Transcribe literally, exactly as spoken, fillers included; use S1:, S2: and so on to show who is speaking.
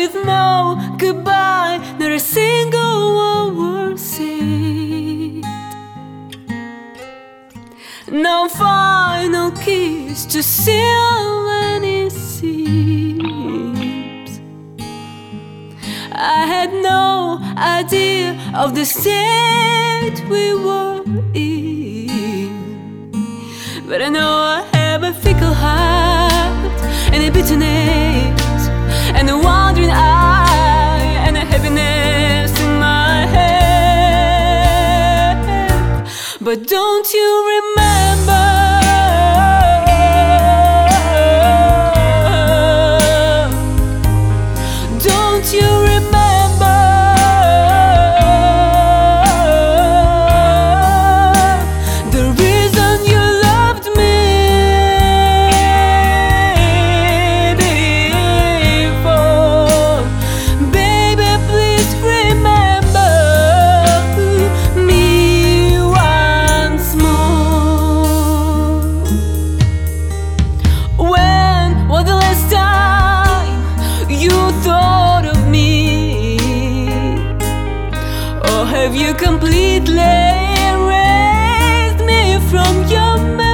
S1: with no goodbye, not a single word said. No final kiss to seal any seams. I had no idea of the state we were in, but I know I have a fickle heart and a bitterness and a wandering eye and a heaviness in my head. But don't you remember? Don't you remember the reason you loved me before? Baby, please remember me once more. When was the last time you thought of me? Or have you completely erased me from your memory?